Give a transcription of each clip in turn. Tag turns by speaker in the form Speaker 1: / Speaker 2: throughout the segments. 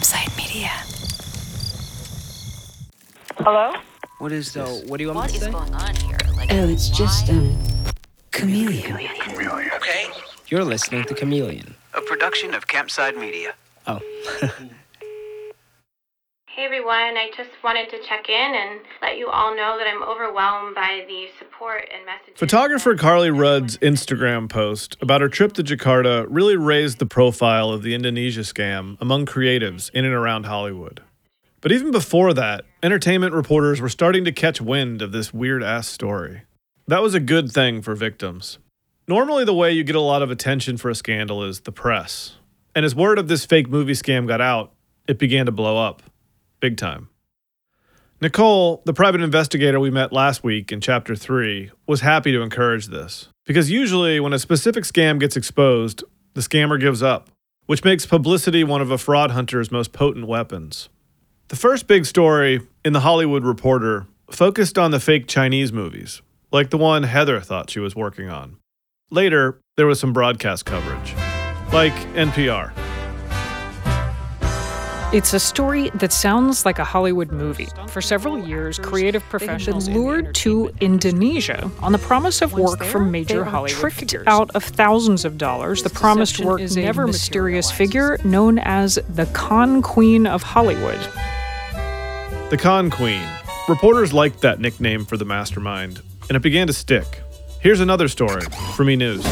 Speaker 1: Campside Media.
Speaker 2: Hello?
Speaker 3: What do you want me to say?
Speaker 1: Going on here?
Speaker 4: It's just,
Speaker 1: Chameleon.
Speaker 3: Okay. You're listening to Chameleon,
Speaker 5: a production of Campside Media.
Speaker 3: Oh.
Speaker 6: Hey everyone, I just wanted to check in and let you all know that I'm overwhelmed by the support and messages.
Speaker 7: Photographer Carly Rudd's Instagram post about her trip to Jakarta really raised the profile of the Indonesia scam among creatives in and around Hollywood. But even before that, entertainment reporters were starting to catch wind of this weird-ass story. That was a good thing for victims. Normally the way you get a lot of attention for a scandal is the press. And as word of this fake movie scam got out, it began to blow up. Big time. Nicole, the private investigator we met last week in Chapter 3, was happy to encourage this. Because usually when a specific scam gets exposed, the scammer gives up, which makes publicity one of a fraud hunter's most potent weapons. The first big story in The Hollywood Reporter focused on the fake Chinese movies, like the one Heather thought she was working on. Later, there was some broadcast coverage, like NPR.
Speaker 8: It's a story that sounds like a Hollywood movie. For several years, creative professionals lured to Indonesia on the promise of work from major Hollywood figures. Out of thousands of dollars, the promised work is a mysterious figure known as the Con Queen of Hollywood.
Speaker 7: The Con Queen. Reporters liked that nickname for the mastermind, and it began to stick. Here's another story from E! News.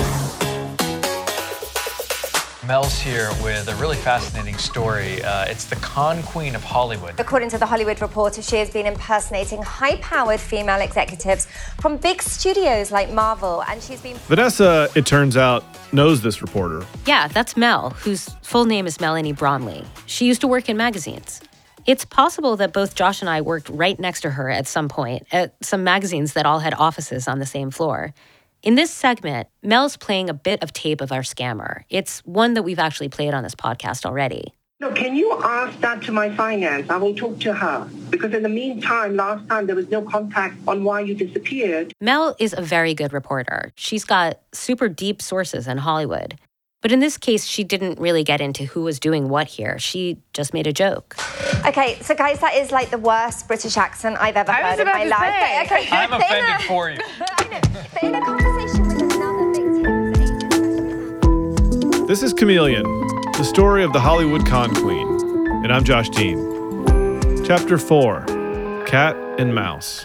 Speaker 9: Mel's here with a really fascinating story. It's the Con Queen of Hollywood.
Speaker 10: According to The Hollywood Reporter, she has been impersonating high-powered female executives from big studios like Marvel, and she's been...
Speaker 7: Vanessa, it turns out, knows this reporter.
Speaker 11: Yeah, that's Mel, whose full name is Melanie Bromley. She used to work in magazines. It's possible that both Josh and I worked right next to her at some point, at some magazines that all had offices on the same floor. In this segment, Mel's playing a bit of tape of our scammer. It's one that we've actually played on this podcast already.
Speaker 2: No, can you ask that to my finance? I will talk to her. Because in the meantime, last time there was no contact on why you disappeared.
Speaker 11: Mel is a very good reporter. She's got super deep sources in Hollywood. But in this case, she didn't really get into who was doing what here. She just made a joke.
Speaker 10: Okay, so guys, that is like the worst British accent I've ever heard in my life. Okay,
Speaker 9: I'm offended for you.
Speaker 10: But in a conversation with another victim...
Speaker 7: This is Chameleon, the story of the Hollywood Con Queen, and I'm Josh Dean. Chapter 4, Cat and Mouse.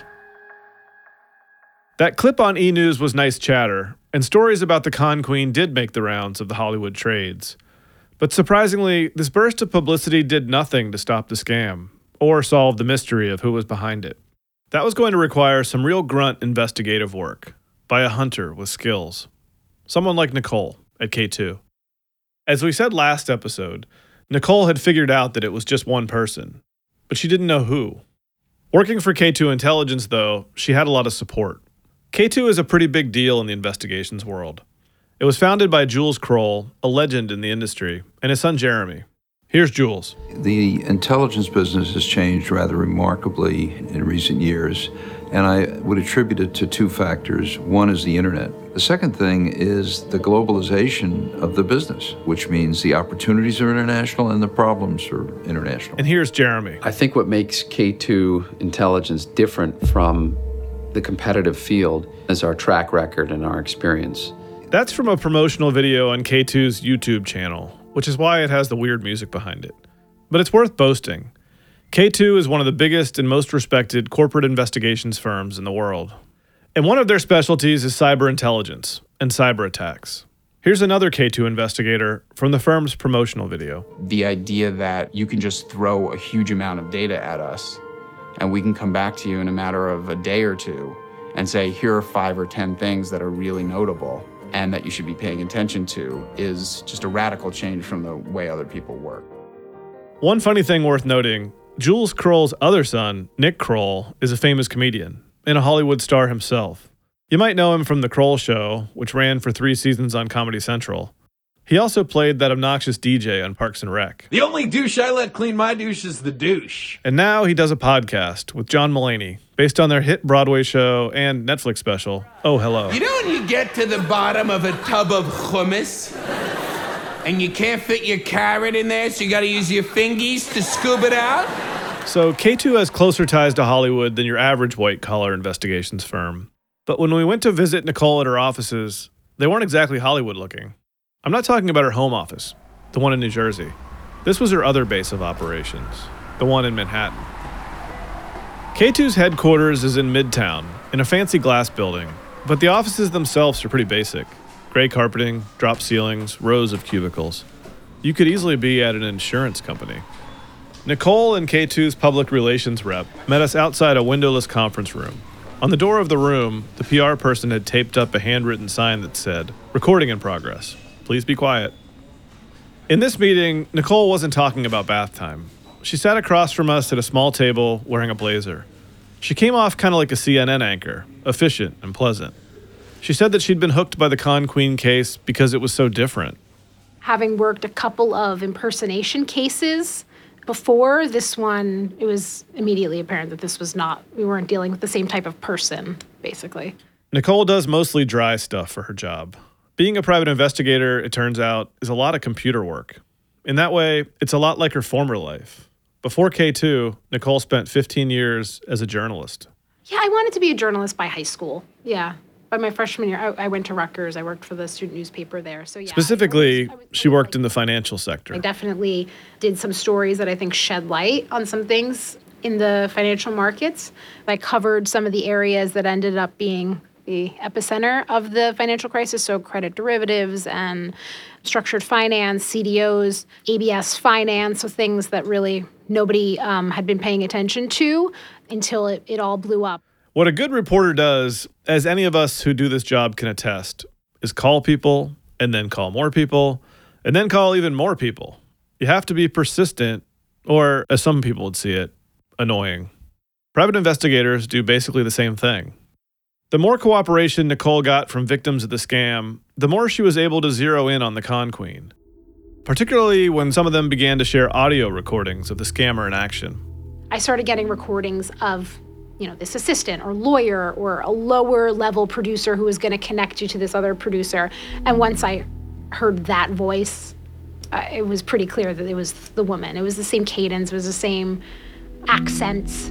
Speaker 7: That clip on E! News was nice chatter, and stories about the Con Queen did make the rounds of the Hollywood trades. But surprisingly, this burst of publicity did nothing to stop the scam, or solve the mystery of who was behind it. That was going to require some real grunt investigative work, by a hunter with skills. Someone like Nicole at K2. As we said last episode, Nicole had figured out that it was just one person, but she didn't know who. Working for K2 Intelligence, though, she had a lot of support. K2 is a pretty big deal in the investigations world. It was founded by Jules Kroll, a legend in the industry, and his son Jeremy. Here's Jules.
Speaker 12: The intelligence business has changed rather remarkably in recent years, and I would attribute it to two factors. One is the internet. The second thing is the globalization of the business, which means the opportunities are international and the problems are international.
Speaker 7: And here's Jeremy.
Speaker 13: I think what makes K2 Intelligence different from the competitive field is our track record and our experience.
Speaker 7: That's from a promotional video on K2's YouTube channel, which is why it has the weird music behind it. But it's worth boasting. K2 is one of the biggest and most respected corporate investigations firms in the world. And one of their specialties is cyber intelligence and cyber attacks. Here's another K2 investigator from the firm's promotional video.
Speaker 14: The idea that you can just throw a huge amount of data at us and we can come back to you in a matter of a day or two and say, here are 5 or 10 things that are really notable and that you should be paying attention to is just a radical change from the way other people work.
Speaker 7: One funny thing worth noting, Jules Kroll's other son, Nick Kroll, is a famous comedian and a Hollywood star himself. You might know him from The Kroll Show, which ran for 3 seasons on Comedy Central. He also played that obnoxious DJ on Parks and Rec.
Speaker 15: The only douche I let clean my douche is the douche.
Speaker 7: And now he does a podcast with John Mulaney, based on their hit Broadway show and Netflix special, Oh Hello.
Speaker 15: You know when you get to the bottom of a tub of hummus And you can't fit your carrot in there, so you gotta use your fingies to scoop it out?
Speaker 7: So K2 has closer ties to Hollywood than your average white-collar investigations firm. But when we went to visit Nicole at her offices, they weren't exactly Hollywood-looking. I'm not talking about her home office, the one in New Jersey. This was her other base of operations, the one in Manhattan. K2's headquarters is in Midtown, in a fancy glass building, but the offices themselves are pretty basic. Gray carpeting, drop ceilings, rows of cubicles. You could easily be at an insurance company. Nicole and K2's public relations rep met us outside a windowless conference room. On the door of the room, the PR person had taped up a handwritten sign that said, "Recording in progress. Please be quiet." In this meeting, Nicole wasn't talking about bath time. She sat across from us at a small table wearing a blazer. She came off kind of like a CNN anchor, efficient and pleasant. She said that she'd been hooked by the Con Queen case because it was so different.
Speaker 4: Having worked a couple of impersonation cases before this one, it was immediately apparent that we weren't dealing with the same type of person, basically.
Speaker 7: Nicole does mostly dry stuff for her job. Being a private investigator, it turns out, is a lot of computer work. In that way, it's a lot like her former life. Before K2, Nicole spent 15 years as a journalist.
Speaker 4: Yeah, I wanted to be a journalist by high school. Yeah. By my freshman year, I went to Rutgers. I worked for the student newspaper there. So yeah.
Speaker 7: Specifically, she worked in the financial sector.
Speaker 4: I definitely did some stories that I think shed light on some things in the financial markets. I covered some of the areas that ended up being the epicenter of the financial crisis, so credit derivatives and structured finance, CDOs, ABS finance, so things that really nobody had been paying attention to until it all blew up.
Speaker 7: What a good reporter does, as any of us who do this job can attest, is call people, and then call more people, and then call even more people. You have to be persistent, or, as some people would see it, annoying. Private investigators do basically the same thing. The more cooperation Nicole got from victims of the scam, the more she was able to zero in on the Con Queen, particularly when some of them began to share audio recordings of the scammer in action.
Speaker 4: I started getting recordings of this assistant or lawyer or a lower level producer who was going to connect you to this other producer. And once I heard that voice, it was pretty clear that it was the woman. It was the same cadence, it was the same accents.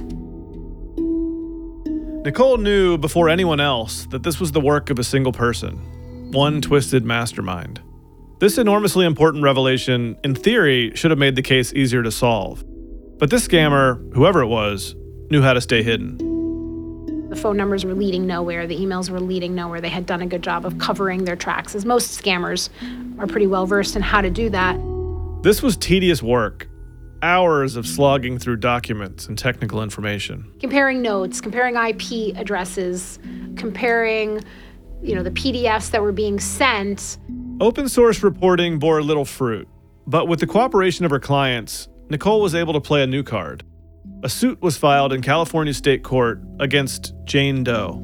Speaker 7: Nicole knew before anyone else that this was the work of a single person, one twisted mastermind. This enormously important revelation, in theory, should have made the case easier to solve. But this scammer, whoever it was, knew how to stay hidden.
Speaker 4: The phone numbers were leading nowhere. The emails were leading nowhere. They had done a good job of covering their tracks, as most scammers are pretty well versed in how to do that.
Speaker 7: This was tedious work. Hours of slogging through documents and technical information.
Speaker 4: Comparing notes, comparing IP addresses, comparing, the PDFs that were being sent.
Speaker 7: Open source reporting bore little fruit. But with the cooperation of her clients, Nicole was able to play a new card. A suit was filed in California State Court against Jane Doe.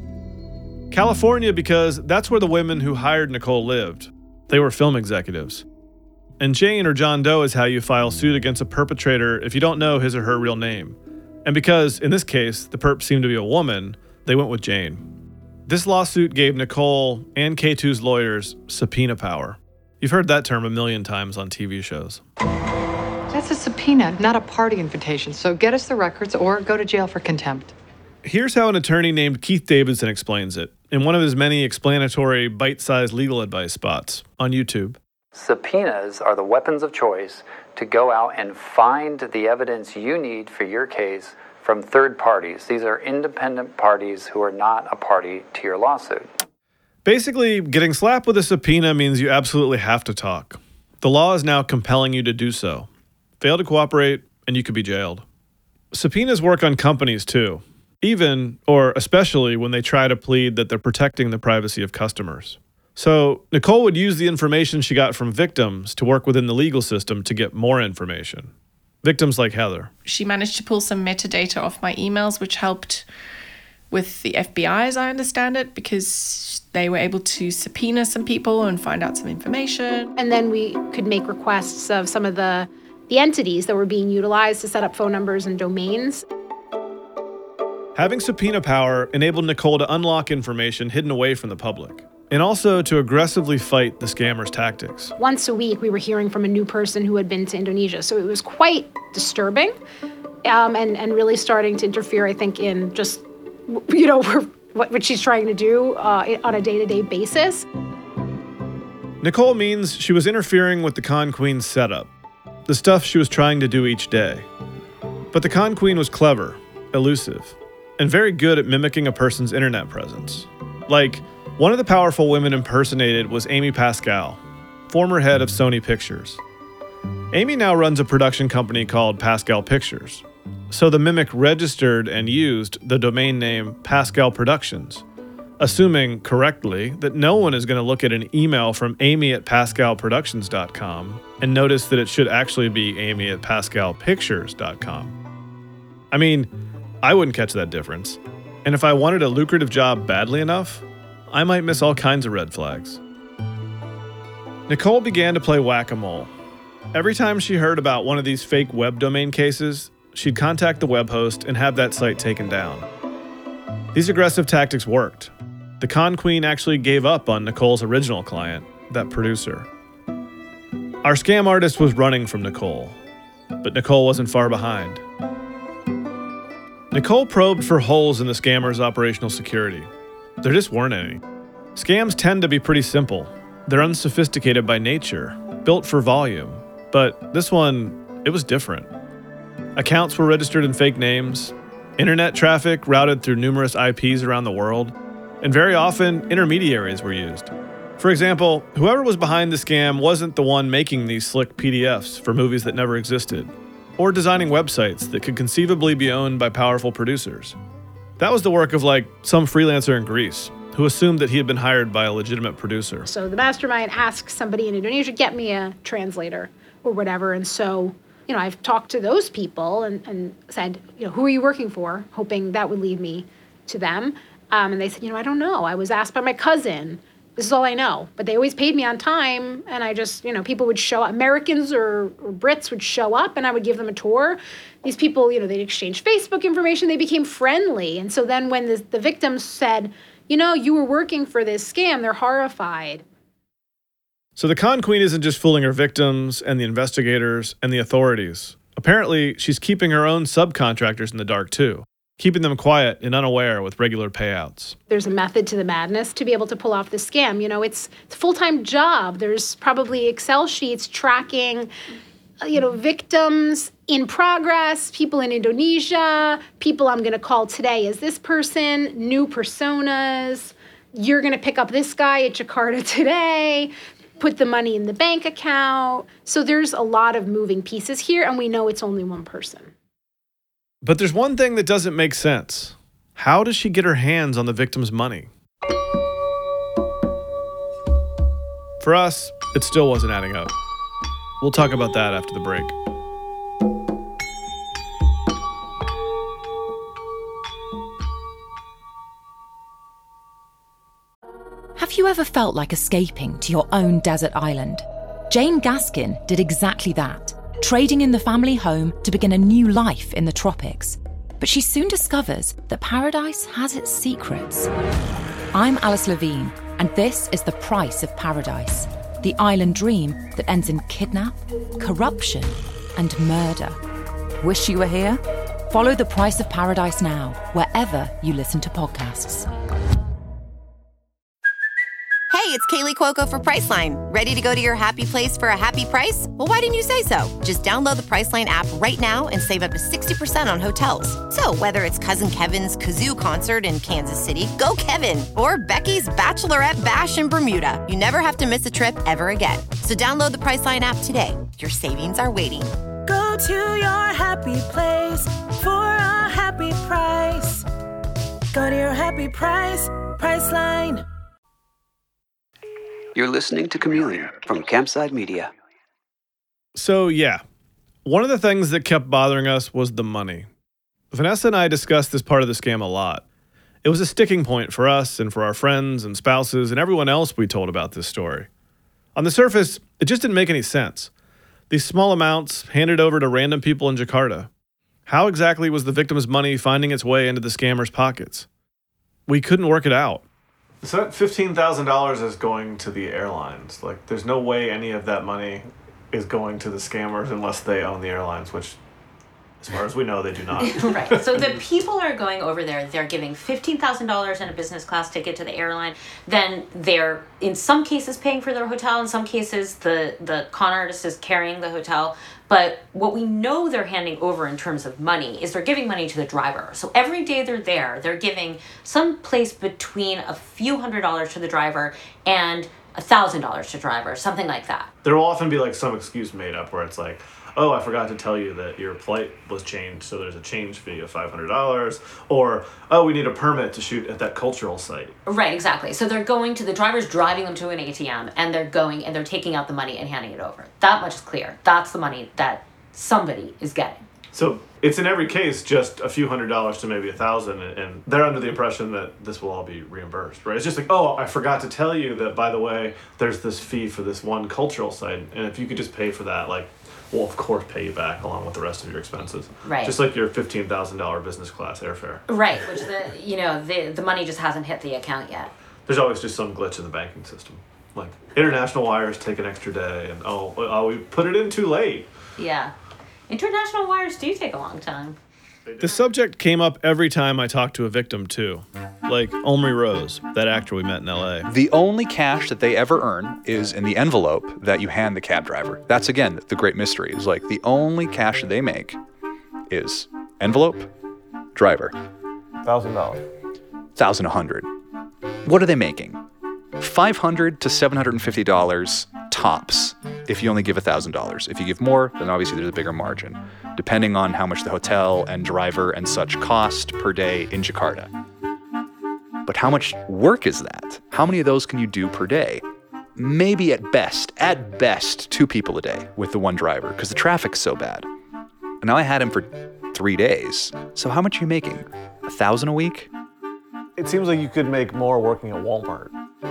Speaker 7: California because that's where the women who hired Nicole lived. They were film executives. And Jane or John Doe is how you file suit against a perpetrator if you don't know his or her real name. And because, in this case, the perp seemed to be a woman, they went with Jane. This lawsuit gave Nicole and K2's lawyers subpoena power. You've heard that term a million times on TV shows.
Speaker 16: That's a subpoena, not a party invitation, so get us the records or go to jail for contempt.
Speaker 7: Here's how an attorney named Keith Davidson explains it in one of his many explanatory, bite-sized legal advice spots on YouTube.
Speaker 13: Subpoenas are the weapons of choice to go out and find the evidence you need for your case from third parties. These are independent parties who are not a party to your lawsuit.
Speaker 7: Basically, getting slapped with a subpoena means you absolutely have to talk. The law is now compelling you to do so. Fail to cooperate, and you could be jailed. Subpoenas work on companies, too. Even, or especially, when they try to plead that they're protecting the privacy of customers. So, Nicole would use the information she got from victims to work within the legal system to get more information. Victims like Heather.
Speaker 17: She managed to pull some metadata off my emails, which helped with the FBI, as I understand it, because they were able to subpoena some people and find out some information.
Speaker 4: And then we could make requests of some of the entities that were being utilized to set up phone numbers and domains.
Speaker 7: Having subpoena power enabled Nicole to unlock information hidden away from the public. and also to aggressively fight the scammers' tactics.
Speaker 4: Once a week, we were hearing from a new person who had been to Indonesia. So it was quite disturbing and really starting to interfere, I think, in just, what she's trying to do on a day-to-day basis.
Speaker 7: Nicole means she was interfering with the Con Queen's setup, the stuff she was trying to do each day. But the Con Queen was clever, elusive, and very good at mimicking a person's internet presence. Like, one of the powerful women impersonated was Amy Pascal, former head of Sony Pictures. Amy now runs a production company called Pascal Pictures, so the mimic registered and used the domain name Pascal Productions, assuming correctly that no one is going to look at an email from amy@pascalproductions.com and notice that it should actually be amy@pascalpictures.com. I mean, I wouldn't catch that difference. And if I wanted a lucrative job badly enough, I might miss all kinds of red flags. Nicole began to play whack-a-mole. Every time she heard about one of these fake web domain cases, she'd contact the web host and have that site taken down. These aggressive tactics worked. The Con Queen actually gave up on Nicole's original client, that producer. Our scam artist was running from Nicole, but Nicole wasn't far behind. Nicole probed for holes in the scammer's operational security. There just weren't any. Scams tend to be pretty simple. They're unsophisticated by nature, built for volume. But this one, it was different. Accounts were registered in fake names, internet traffic routed through numerous IPs around the world, and very often intermediaries were used. For example, whoever was behind the scam wasn't the one making these slick PDFs for movies that never existed, or designing websites that could conceivably be owned by powerful producers. That was the work of some freelancer in Greece who assumed that he had been hired by a legitimate producer.
Speaker 4: So the mastermind asks somebody in Indonesia, get me a translator or whatever. And so, I've talked to those people and said, who are you working for? Hoping that would lead me to them. And they said, I don't know. I was asked by my cousin. This is all I know. But they always paid me on time. And I just, people would show up. Americans or Brits would show up and I would give them a tour. These people, they'd exchange Facebook information. They became friendly. And so then when the victims said, you were working for this scam, they're horrified.
Speaker 7: So the Con Queen isn't just fooling her victims and the investigators and the authorities. Apparently, she's keeping her own subcontractors in the dark too, keeping them quiet and unaware with regular payouts.
Speaker 4: There's a method to the madness to be able to pull off the scam. It's a full-time job. There's probably Excel sheets tracking, victims in progress, people in Indonesia, people I'm going to call today as this person, new personas. You're going to pick up this guy at Jakarta today, put the money in the bank account. So there's a lot of moving pieces here, and we know it's only one person.
Speaker 7: But there's one thing that doesn't make sense. How does she get her hands on the victim's money? For us, it still wasn't adding up. We'll talk about that after the break.
Speaker 18: Have you ever felt like escaping to your own desert island? Jane Gaskin did exactly that, trading in the family home to begin a new life in the tropics. But she soon discovers that paradise has its secrets. I'm Alice Levine, and this is The Price of Paradise, the island dream that ends in kidnap, corruption, and murder. Wish you were here? Follow The Price of Paradise now, wherever you listen to podcasts.
Speaker 19: Hey, it's Kaylee Cuoco for Priceline. Ready to go to your happy place for a happy price? Well, why didn't you say so? Just download the Priceline app right now and save up to 60% on hotels. So whether it's Cousin Kevin's Kazoo Concert in Kansas City, go Kevin, or Becky's Bachelorette Bash in Bermuda, you never have to miss a trip ever again. So download the Priceline app today. Your savings are waiting.
Speaker 20: Go to your happy place for a happy price. Go to your happy price, Priceline.
Speaker 5: You're listening to Chameleon from Campside Media.
Speaker 7: So yeah, one of the things that kept bothering us was the money. Vanessa and I discussed this part of the scam a lot. It was a sticking point for us and for our friends and spouses and everyone else we told about this story. On the surface, it just didn't make any sense. These small amounts handed over to random people in Jakarta. How exactly was the victim's money finding its way into the scammer's pockets? We couldn't work it out. So that $15,000 is going to the airlines. Like, there's no way any of that money is going to the scammers unless they own the airlines, which, as far as we know, they do not.
Speaker 11: Right. So the people are going over there, they're giving $15,000 in a business class ticket to the airline. Then they're, in some cases, paying for their hotel. In some cases, the con artist is carrying the hotel. But what we know they're handing over in terms of money is they're giving money to the driver. So every day they're there, they're giving some place between a few $100s to the driver and $1,000 to driver, something like that.
Speaker 7: There will often be like some excuse made up where it's like, oh, I forgot to tell you that your flight was changed, so there's a change fee of $500, or, oh, we need a permit to shoot at that cultural site.
Speaker 11: Right, exactly. So they're going to, the driver's driving them to an ATM, and they're going and they're taking out the money and handing it over. That much is clear. That's the money that somebody is getting.
Speaker 7: So it's in every case just a few $100s to maybe $1,000, and they're under the impression that this will all be reimbursed, right? It's just like, oh, I forgot to tell you that, by the way, there's this fee for this one cultural site, and if you could just pay for that, like, we'll of course pay you back along with the rest of your expenses.
Speaker 11: Right.
Speaker 7: Just like your $15,000 business class airfare.
Speaker 11: Right, which the money just hasn't hit the account yet.
Speaker 7: There's always just some glitch in the banking system. Like, international wires take an extra day, and oh, we put it in too late.
Speaker 11: Yeah. International wires do take a long time.
Speaker 7: The subject came up every time I talked to a victim, too. Like Omri Rose, that actor we met in LA.
Speaker 21: The only cash that they ever earn is in the envelope that you hand the cab driver. That's, again, the great mystery. Is like the only cash that they make is envelope, driver.
Speaker 7: $1,000.
Speaker 21: $1,100. What are they making? $500 to $750 tops if you only give $1,000. If you give more, then obviously there's a bigger margin, depending on how much the hotel and driver and such cost per day in Jakarta. But how much work is that? How many of those can you do per day? Maybe at best 2 people a day with the one driver, because the traffic's so bad. And now I had him for 3 days. So how much are you making? $1,000 a week?
Speaker 7: It seems like you could make more working at Walmart.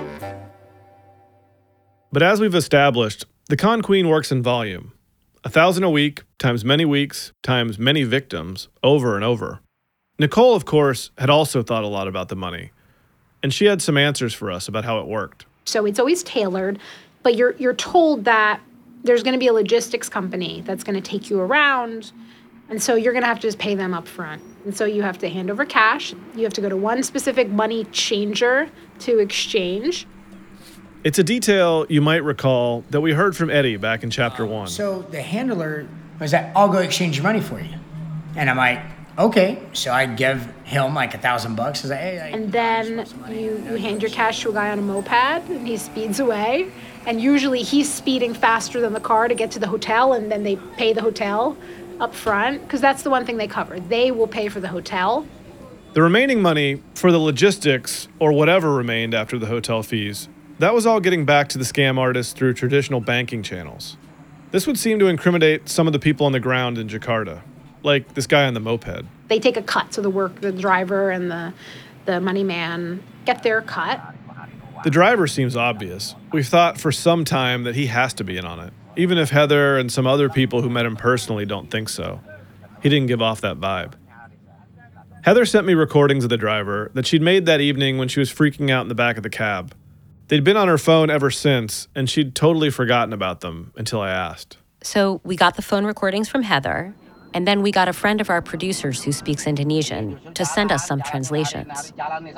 Speaker 7: But as we've established, the con queen works in volume. $1,000 a week times many weeks times many victims over and over. Nicole, of course, had also thought a lot about the money. And she had some answers for us about how it worked.
Speaker 4: So it's always tailored, but you're told that there's going to be a logistics company that's going to take you around, and so you're going to have to just pay them up front. And so you have to hand over cash. You have to go to one specific money changer to exchange.
Speaker 7: It's a detail you might recall that we heard from Eddie back in chapter 1.
Speaker 22: So the handler was like, I'll go exchange your money for you. And I'm like, okay. So I give him like $1,000. I was like, hey.
Speaker 4: And then you hand your cash to a guy on a moped, and he speeds away. And usually he's speeding faster than the car to get to the hotel, and then they pay the hotel up front, because that's the one thing they cover. They will pay for the hotel.
Speaker 7: The remaining money for the logistics, or whatever remained after the hotel fees, that was all getting back to the scam artists through traditional banking channels. This would seem to incriminate some of the people on the ground in Jakarta, like this guy on the moped.
Speaker 4: They take a cut, so the driver and the money man get their cut.
Speaker 7: The driver seems obvious. We've thought for some time that he has to be in on it, even if Heather and some other people who met him personally don't think so. He didn't give off that vibe. Heather sent me recordings of the driver that she'd made that evening when she was freaking out in the back of the cab. They'd been on her phone ever since, and she'd totally forgotten about them until I asked.
Speaker 11: So we got the phone recordings from Heather, and then we got a friend of our producers who speaks Indonesian to send us some translations.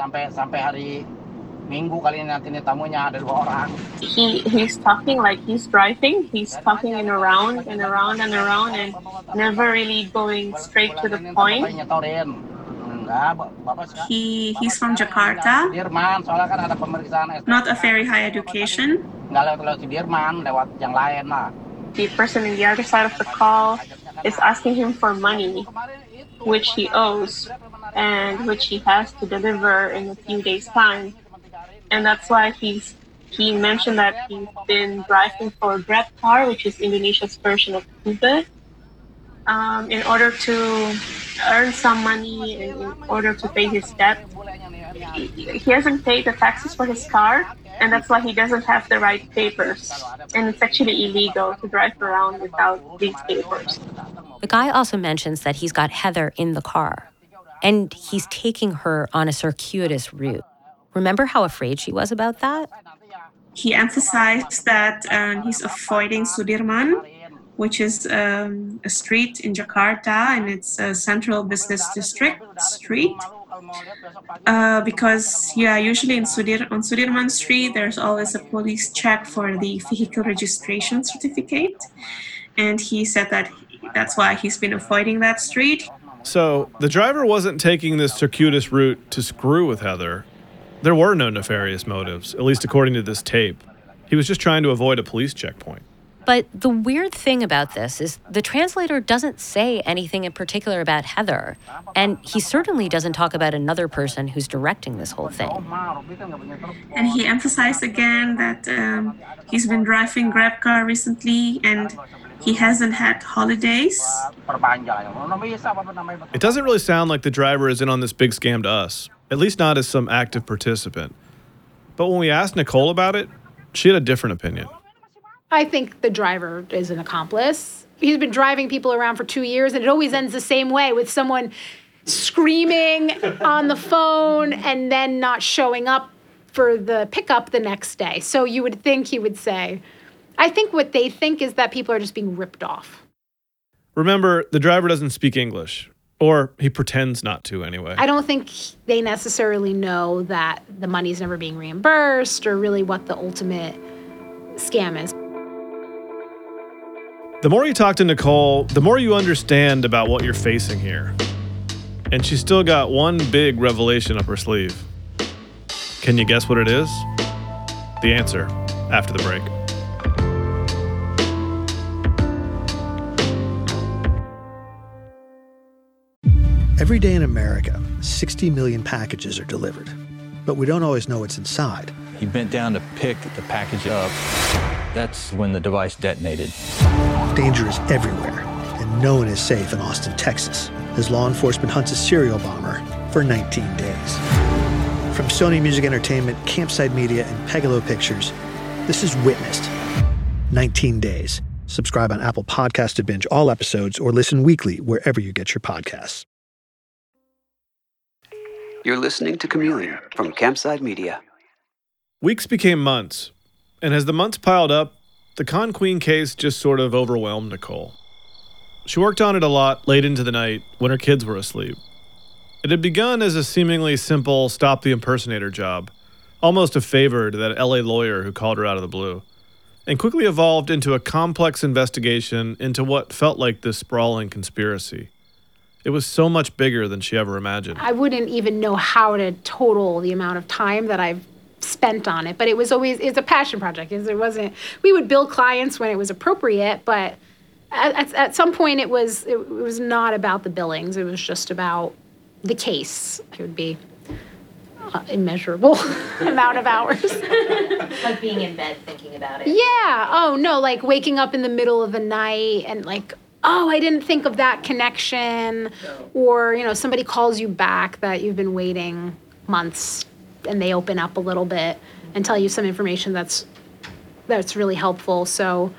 Speaker 6: He's talking like he's driving. He's talking in around and around and around and never really going straight to the point. He's from Jakarta, not a very high education. The person in the other side of the call is asking him for money, which he owes and which he has to deliver in a few days' time. And that's why he mentioned that he's been driving for GrabCar, which is Indonesia's version of Uber, in order to earn some money and in order to pay his debt. He hasn't paid the taxes for his car, and that's why he doesn't have the right papers. And it's actually illegal to drive around without these papers.
Speaker 11: The guy also mentions that he's got Heather in the car, and he's taking her on a circuitous route. Remember how afraid she was about that?
Speaker 6: He emphasized that he's avoiding Sudirman, which is a street in Jakarta, and it's a central business district street. Because usually on Sudirman Street, there's always a police check for the vehicle registration certificate. And he said that that's why he's been avoiding that street.
Speaker 7: So the driver wasn't taking this circuitous route to screw with Heather. There were no nefarious motives, at least according to this tape. He was just trying to avoid a police checkpoint.
Speaker 11: But the weird thing about this is the translator doesn't say anything in particular about Heather, and he certainly doesn't talk about another person who's directing this whole thing.
Speaker 6: And he emphasized again that he's been driving Grab car recently and he hasn't had holidays.
Speaker 7: It doesn't really sound like the driver is in on this big scam to us, at least not as some active participant. But when we asked Nicole about it, she had a different opinion.
Speaker 4: I think the driver is an accomplice. He's been driving people around for 2 years, and it always ends the same way, with someone screaming on the phone and then not showing up for the pickup the next day. So you would think he would say, I think what they think is that people are just being ripped off.
Speaker 7: Remember, the driver doesn't speak English, or he pretends not to anyway.
Speaker 4: I don't think they necessarily know that the money's never being reimbursed or really what the ultimate scam is.
Speaker 7: The more you talk to Nicole, the more you understand about what you're facing here. And she's still got one big revelation up her sleeve. Can you guess what it is? The answer after the break.
Speaker 1: Every day in America, 60 million packages are delivered, but we don't always know what's inside.
Speaker 3: He bent down to pick the package up. That's when the device detonated.
Speaker 1: Danger is everywhere, and no one is safe in Austin, Texas, as law enforcement hunts a serial bomber for 19 days. From Sony Music Entertainment, Campside Media, and Pegalo Pictures, this is Witnessed. 19 Days. Subscribe on Apple Podcasts to binge all episodes or listen weekly wherever you get your podcasts.
Speaker 5: You're listening to Chameleon from Campside Media.
Speaker 7: Weeks became months, and as the months piled up, the Con Queen case just sort of overwhelmed Nicole. She worked on it a lot late into the night when her kids were asleep. It had begun as a seemingly simple stop the impersonator job, almost a favor to that LA lawyer who called her out of the blue, and quickly evolved into a complex investigation into what felt like this sprawling conspiracy. It was so much bigger than she ever imagined.
Speaker 4: I wouldn't even know how to total the amount of time that I've spent on it, but it's a passion project. We would bill clients when it was appropriate, but at some point it was not about the billings. It was just about the case. It would be immeasurable amount of hours.
Speaker 11: Like being in bed thinking about it.
Speaker 4: Yeah. Oh, no, like waking up in the middle of the night and like, oh, I didn't think of that connection. Or, somebody calls you back that you've been waiting months and they open up a little bit and tell you some information that's really helpful. So,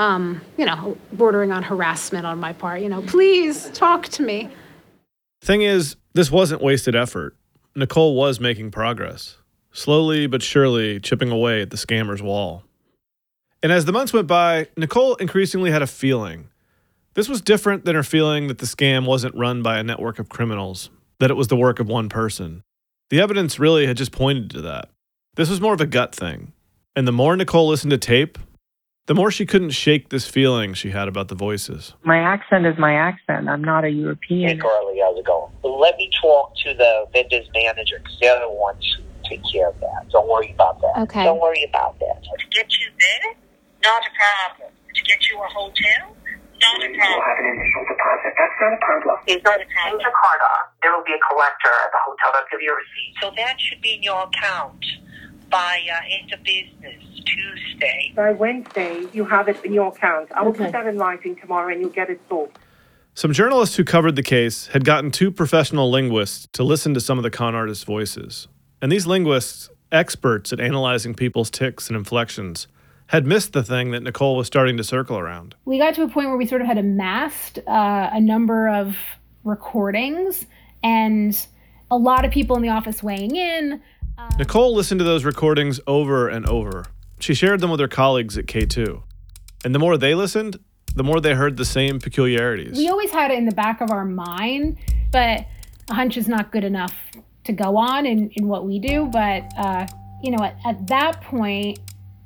Speaker 4: bordering on harassment on my part, please talk to me.
Speaker 7: Thing is, this wasn't wasted effort. Nicole was making progress, slowly but surely chipping away at the scammer's wall. And as the months went by, Nicole increasingly had a feeling. This was different than her feeling that the scam wasn't run by a network of criminals, that it was the work of one person. The evidence really had just pointed to that. This was more of a gut thing. And the more Nicole listened to tape, the more she couldn't shake this feeling she had about the voices.
Speaker 23: My accent is my accent. I'm not a European.
Speaker 24: Hey, Carly, how's it going? Let me talk to the vendor's manager because they're the ones who take care of that. Don't worry about that.
Speaker 10: Okay.
Speaker 24: Don't worry about that. To get you there, not a problem. To get you a hotel, not a problem. You'll have an initial deposit. That's not a problem. It's not a problem. In Jakarta, there will be a collector at the hotel that'll give you a receipt. So that should be in your account by end of business, Tuesday.
Speaker 2: By Wednesday, you have it in your account. I will put that in writing tomorrow and you'll get it sold.
Speaker 7: Some journalists who covered the case had gotten two professional linguists to listen to some of the con artists' voices. And these linguists, experts at analyzing people's tics and inflections, had missed the thing that Nicole was starting to circle around.
Speaker 4: We got to a point where we sort of had amassed a number of recordings and a lot of people in the office weighing in.
Speaker 7: Nicole listened to those recordings over and over. She shared them with her colleagues at K2. And the more they listened, the more they heard the same peculiarities.
Speaker 4: We always had it in the back of our mind, but a hunch is not good enough to go on in what we do. But, at that point,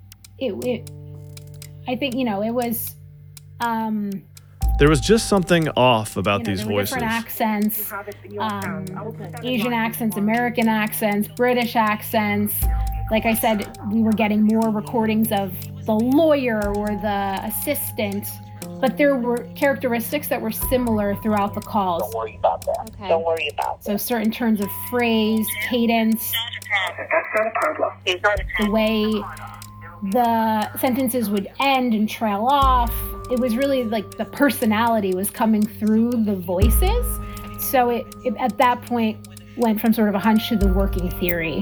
Speaker 4: I think, it was...
Speaker 7: There was just something off about these voices.
Speaker 4: Different accents, Asian accents, American accents, British accents. Like I said, we were getting more recordings of the lawyer or the assistant, but there were characteristics that were similar throughout the calls.
Speaker 24: Don't worry about that. Okay. Don't worry about that.
Speaker 4: So certain turns of phrase, cadence,
Speaker 24: That's not a problem. It's not a problem.
Speaker 4: the way the sentences would end and trail off. It was really like the personality was coming through the voices. So it at that point went from sort of a hunch to the working theory.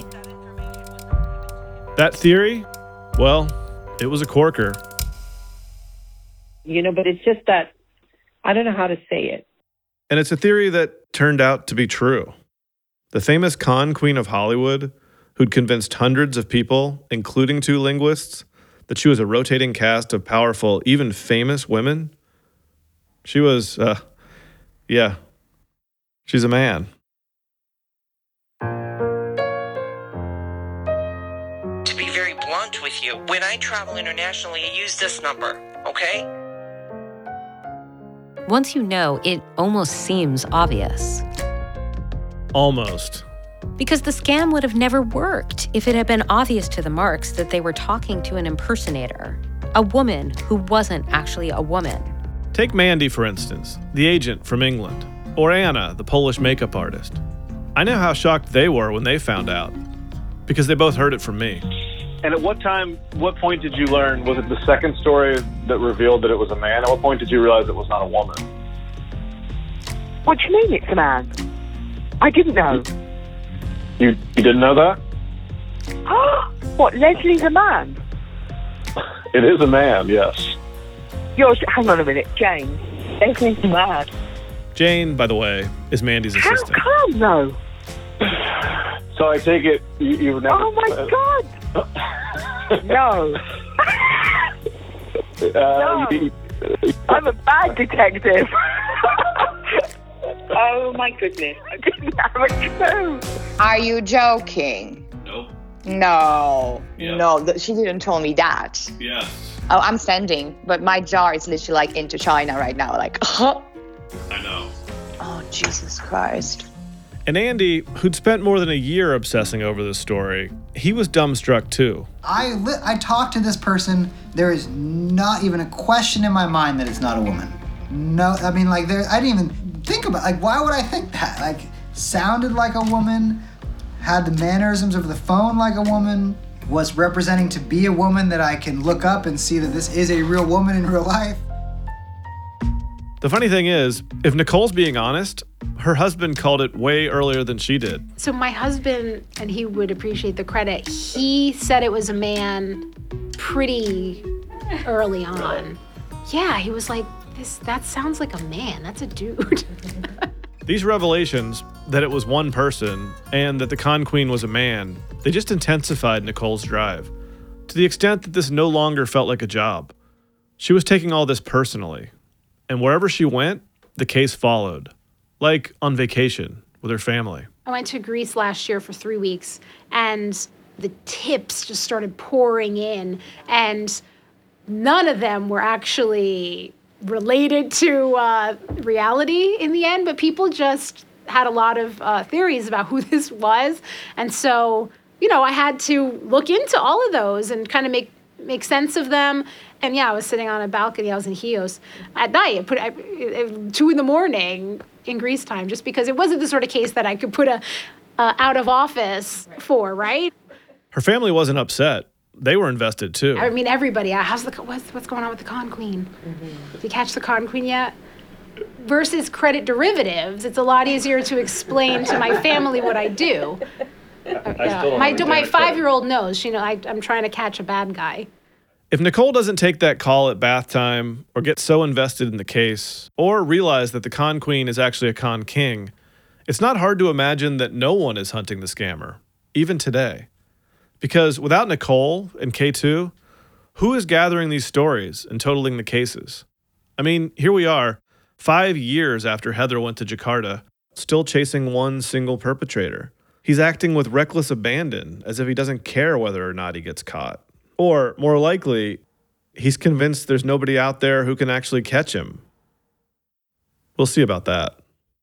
Speaker 7: That theory? Well, it was a corker.
Speaker 23: But it's just that, I don't know how to say it.
Speaker 7: And it's a theory that turned out to be true. The famous con queen of Hollywood, who'd convinced hundreds of people, including 2 linguists, that she was a rotating cast of powerful, even famous women. She was, she's a man.
Speaker 8: To be very blunt with you, when I travel internationally, I use this number, okay?
Speaker 11: Once you know, it almost seems obvious.
Speaker 7: Almost.
Speaker 11: Because the scam would have never worked if it had been obvious to the Marks that they were talking to an impersonator, a woman who wasn't actually a woman.
Speaker 7: Take Mandy, for instance, the agent from England, or Anna, the Polish makeup artist. I know how shocked they were when they found out, because they both heard it from me.
Speaker 9: And at what point did you learn, was it the second story that revealed that it was a man? At what point did you realize it was not a woman?
Speaker 23: What do you mean it's a man? I didn't know.
Speaker 9: You didn't know that?
Speaker 23: What, Leslie's a man?
Speaker 9: It is a man, yes.
Speaker 23: Hang on a minute, Jane. Leslie's a man.
Speaker 7: Jane, by the way, is Mandy's assistant.
Speaker 23: How come, though?
Speaker 9: So I take it you've never...
Speaker 23: Oh, my God! No. No. I'm a bad detective.
Speaker 24: Oh my goodness.
Speaker 23: I didn't have a clue.
Speaker 12: Are you joking?
Speaker 7: Nope.
Speaker 12: No.
Speaker 7: Yeah.
Speaker 12: No, she didn't tell me that.
Speaker 7: Yes.
Speaker 12: Oh, I'm sending, but my jar is literally like into China right now. Like,
Speaker 7: I know.
Speaker 12: Oh, Jesus Christ.
Speaker 7: And Andy, who'd spent more than a year obsessing over this story, he was dumbstruck too.
Speaker 14: I talked to this person. There is not even a question in my mind that it's not a woman. No, I mean, like, I didn't even think about, like, why would I think that? Like, sounded like a woman, had the mannerisms of the phone like a woman, was representing to be a woman that I can look up and see that this is a real woman in real life.
Speaker 7: The funny thing is, if Nicole's being honest, her husband called it way earlier than she did.
Speaker 4: So my husband, and he would appreciate the credit, he said it was a man pretty early on. Yeah, he was like, that sounds like a man. That's a dude.
Speaker 7: These revelations, that it was one person and that the con queen was a man, they just intensified Nicole's drive, to the extent that this no longer felt like a job. She was taking all this personally, and wherever she went, the case followed, like on vacation with her family.
Speaker 4: I went to Greece last year for 3 weeks, and the tips just started pouring in, and none of them were actually related to reality in the end, but people just had a lot of theories about who this was. And so, I had to look into all of those and kind of make sense of them. And yeah, I was sitting on a balcony. I was in Chios at night, at 2 a.m. in Greece time, just because it wasn't the sort of case that I could put a out of office for, right?
Speaker 7: Her family wasn't upset. They were invested too.
Speaker 4: I mean, everybody. What's going on with the con queen? Mm-hmm. Did you catch the con queen yet? Versus credit derivatives, it's a lot easier to explain to my family what I do. My 5-year-old knows. I'm trying to catch a bad guy.
Speaker 7: If Nicole doesn't take that call at bath time, or get so invested in the case, or realize that the con queen is actually a con king, it's not hard to imagine that no one is hunting the scammer, even today. Because without Nicole and K2, who is gathering these stories and totaling the cases? I mean, here we are, 5 years after Heather went to Jakarta, still chasing one single perpetrator. He's acting with reckless abandon, as if he doesn't care whether or not he gets caught. Or, more likely, he's convinced there's nobody out there who can actually catch him. We'll see about that.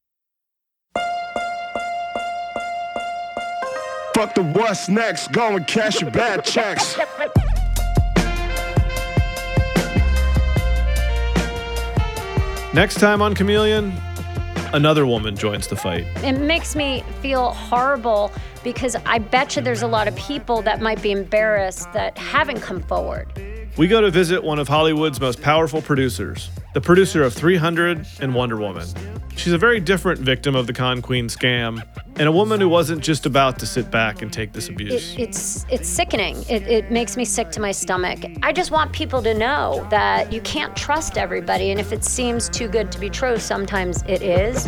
Speaker 13: Fuck the what's next, go and cash your bad checks.
Speaker 7: Next time on Chameleon, another woman joins the fight.
Speaker 15: It makes me feel horrible because I bet you there's a lot of people that might be embarrassed that haven't come forward.
Speaker 7: We go to visit one of Hollywood's most powerful producers, the producer of 300 and Wonder Woman. She's a very different victim of the Con Queen scam, and a woman who wasn't just about to sit back and take this abuse.
Speaker 15: It's sickening. It makes me sick to my stomach. I just want people to know that you can't trust everybody, and if it seems too good to be true, sometimes it is.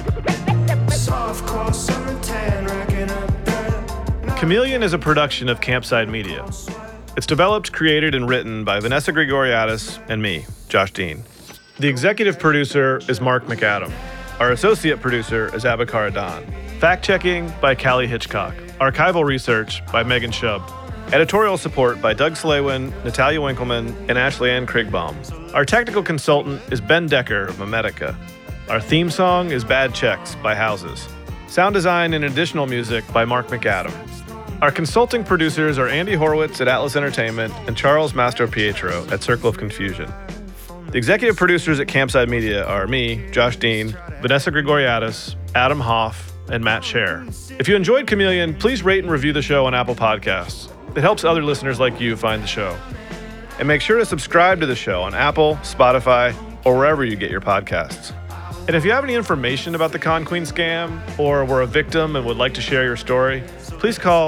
Speaker 7: Chameleon is a production of Campside Media. It's developed, created, and written by Vanessa Grigoriadis and me, Josh Dean. The executive producer is Mark McAdam. Our associate producer is Abakar Adan. Fact-checking by Callie Hitchcock. Archival research by Megan Shubb. Editorial support by Doug Slawin, Natalia Winkleman, and Ashley Ann Krigbaum. Our technical consultant is Ben Decker of Memetica. Our theme song is Bad Checks by Houses. Sound design and additional music by Mark McAdam. Our consulting producers are Andy Horwitz at Atlas Entertainment and Charles Mastro Pietro at Circle of Confusion. The executive producers at Campside Media are me, Josh Dean, Vanessa Grigoriadis, Adam Hoff, and Matt Scher. If you enjoyed Chameleon, please rate and review the show on Apple Podcasts. It helps other listeners like you find the show. And make sure to subscribe to the show on Apple, Spotify, or wherever you get your podcasts. And if you have any information about the Con Queen scam, or were a victim and would like to share your story, please call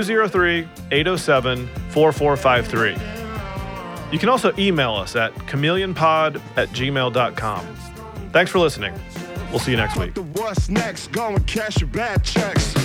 Speaker 7: 203-807-4453. You can also email us at chameleonpod@gmail.com. Thanks for listening. We'll see you next week.
Speaker 13: What's next? Go and cash your bad checks.